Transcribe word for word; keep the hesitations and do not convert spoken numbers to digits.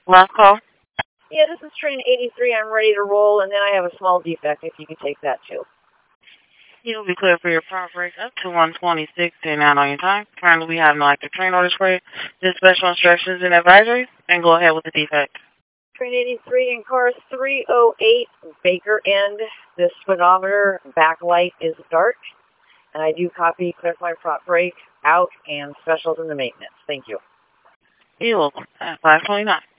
Last call. Yeah, this is train eighty-three. I'm ready to roll, and then I have a small defect if you can take that too. You'll be clear for your prop break up to one twenty-six, ten out on your time. Currently, we have no active train orders for you. Just special instructions and advisories, and go ahead with the defect. Train eighty-three in car three oh eight, Baker End. The speedometer backlight is dark, and I do copy clear for my prop break out and specials in the maintenance. Thank you. You're welcome. At five twenty-nine.